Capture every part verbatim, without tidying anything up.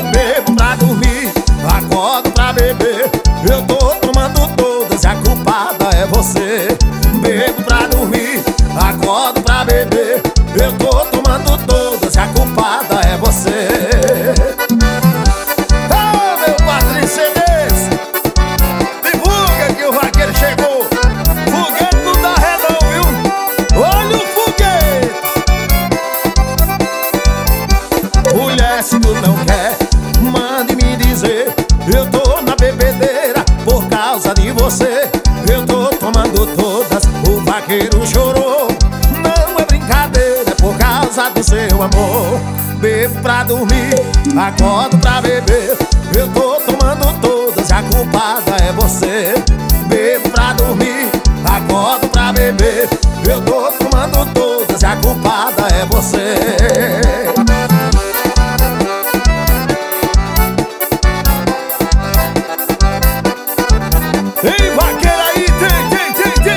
Eu bebo pra dormir, acordo pra beber. Eu tô tomando todas e a culpada é você. Bebo pra dormir, acordo pra beber. Eu tô tomando todas e a culpada é você. Oh, meu Patrício Cedês, divulga que o vaqueiro chegou. Foguete não dá ré não, viu? Olha o foguete. Mulher, se tu não quer, mande me dizer. Eu tô na bebedeira por causa de você. Eu tô tomando todas, o vaqueiro chorou. Não é brincadeira, é por causa do seu amor. Bebo pra dormir, acordo pra beber. Eu tô tomando todas e a culpada é você. Bebo pra dormir, acordo pra beber. Eu tô tomando todas e a culpada é você. Ei, vaqueira aí, tem, tem, tem, tem,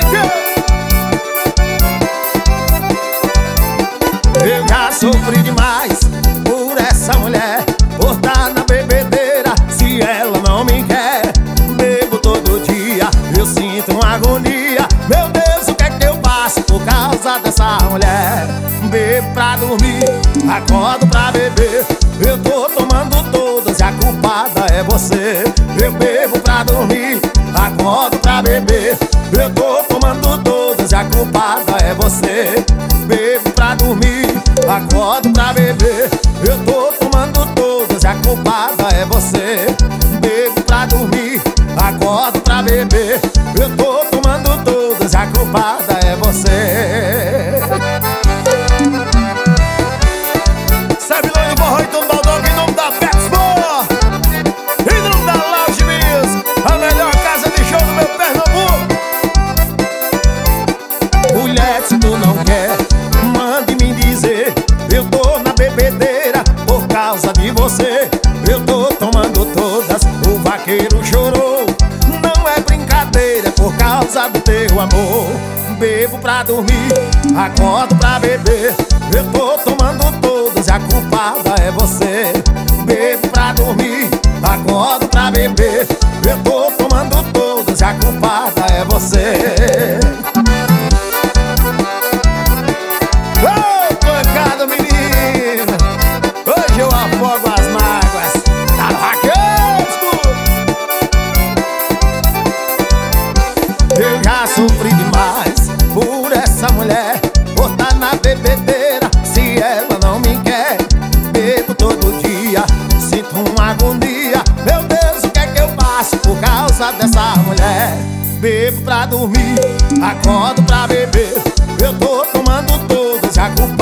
tem. Eu já sofri demais por essa mulher, por tá na bebedeira, se ela não me quer. Bebo todo dia, eu sinto uma agonia. Meu Deus, o que é que eu faço por causa dessa mulher? Bebo pra dormir, acordo pra beber. Eu tô tomando todas e a culpada é você. Eu bebo pra dormir, acordo pra beber. Eu tô tomando todas e a culpada é você. Bebo pra dormir, acordo pra beber. Eu tô tomando todas e a culpada é você. Bebo pra dormir, acordo pra beber. Eu tô tomando todas e a culpada é você. Sabilão do Forró e Tom Baldock em nome da Petsmore, em nome da Lounge Music, a melhor casa de show do meu Pernambuco. Mulher, se tu não quer, mande me dizer. Eu tô na bebedeira por causa de você. Eu tô tomando todas, o vaqueiro chorou. Não é brincadeira, é por causa do teu amor. Bebo pra dormir, acordo pra beber. Eu tô tomando todas e a culpada é você. Bebo pra dormir, acordo pra beber. Eu tô tomando todas e a culpada é você. Ô, pancada, menina, hoje eu afogo as mágoas. Tá no vaqueiro. Eu já sofri demais por essa mulher, por tá na bebedeira, se ela não me quer. Bebo todo dia, sinto uma agonia. Meu Deus, o que é que eu faço por causa dessa mulher? Bebo pra dormir, acordo pra beber. Eu tô tomando todas e a culpa